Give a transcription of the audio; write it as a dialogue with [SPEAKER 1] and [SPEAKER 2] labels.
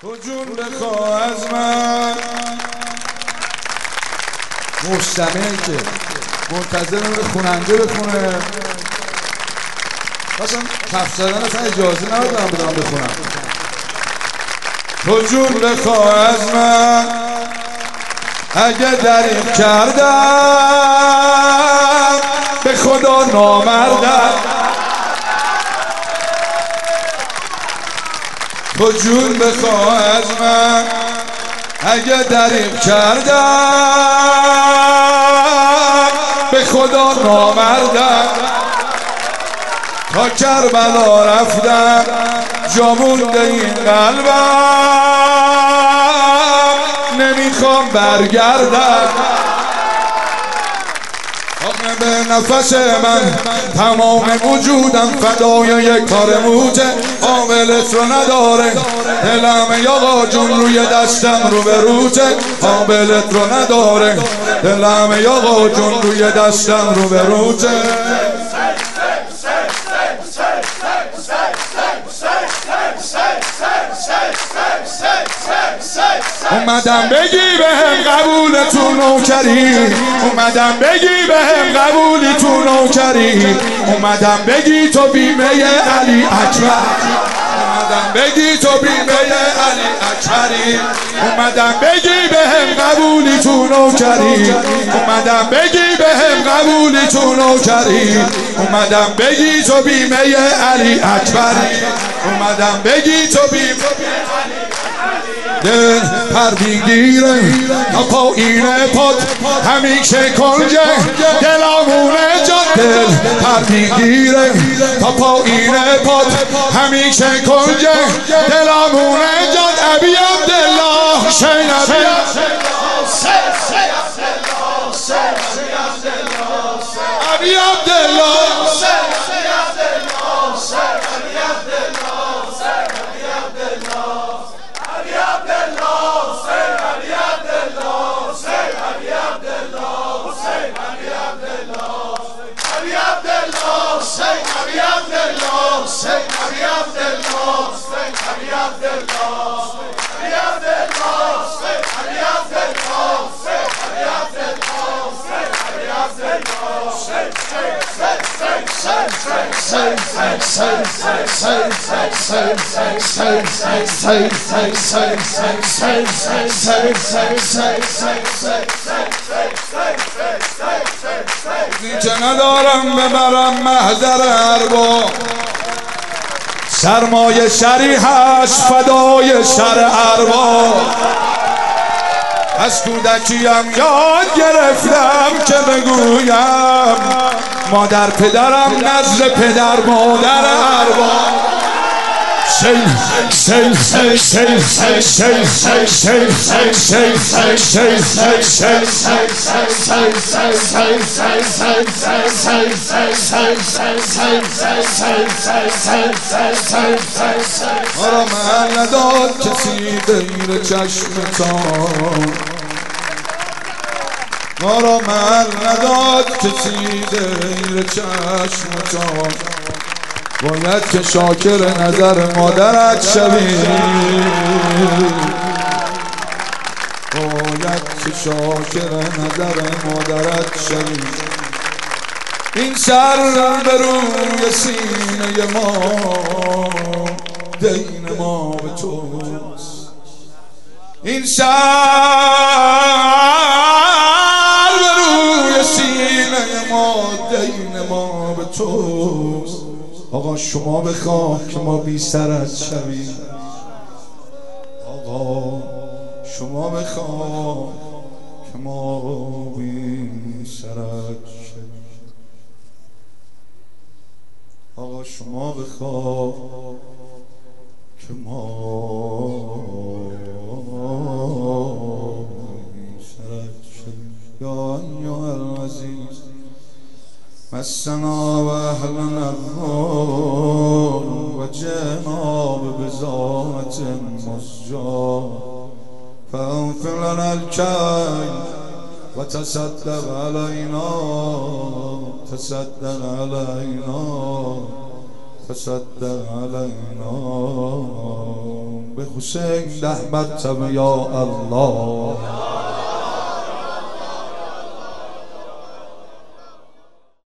[SPEAKER 1] تو جون بخواه از من مستمعی که منتظر اون خوننده بخونه. اصلا کف زدن اصلا اجازه ندارم بدارم بخونم. تو جون بخواه از من اگه دریغ کردم به خدا نامردم. تو جون بخواه از من اگه دریغ کردم به خدا نامردم. تا کربلا رفتم جا مونده این قلبم نمیخوام برگردم. به نفس من تمام وجودم فدای یک کار موته حاملت رو نداره دلم یاقا جون روی دستم رو به روته حاملت رو نداره دلم یاقا جون روی دستم رو به روته. اومدم بگی بهم قبول تو نوکری اومدم بگی بهم قبولی تو نوکری اومدم بگی تو بیمه علی اکبر اومدم بگی تو بیمه علی اکبری اومدم بگی بهم قبولی تو نوکری اومدم بگی بهم قبولی تو نوکری اومدم بگی تو بیمه علی اکبری اومدم بگی تو بیمه دل پردیگیره تا پایین پاد همیشه کنجه دلامونه جان دل پردیگیره تا پایین پاد همیشه کنجه دلامونه جان ابی عبدالله شین ابی ابی عبدالله که ندارم ببرم محضر ارباب سرمایه شری هست فدای شر ارباب از کودکیم یاد گرفتم که بگویم مادر پدرم نزد پدر مادر ارباب ما را محل نداد کسی دیر چشمتان ما را محل نداد کسی دیر چشمتان باید که شاکر نظر مادرت شوی باید که شاکر نظر مادرت شوی. این سر به روی سینه ما دین ما به توست این سر به روی سینه ما دین ما به توست. آقا شما بخواه که ما بی سرت شویم آقا شما بخواه که ما بی سرت شویم آقا شما بخواه که ما بی سرت شویم. یا ایها العزیز مسنا و اهلنا الضر و جئنا ببضاعة مزجاة فاغفر لنا الكيل و تصدق علینا تصدق علینا حسین رحمت یا الله.